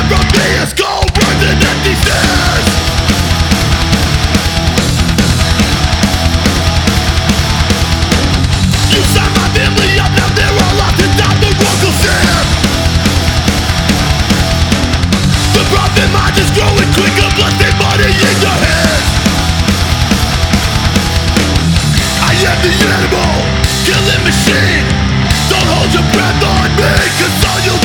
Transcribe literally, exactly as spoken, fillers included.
from me is cold words and empty stares. You signed my family up, now they're all locked inside the world will share. The profit mind is growing quicker, blasting money in your hands. I am the animal, killing machine. Don't hold your breath on me, cause all you'll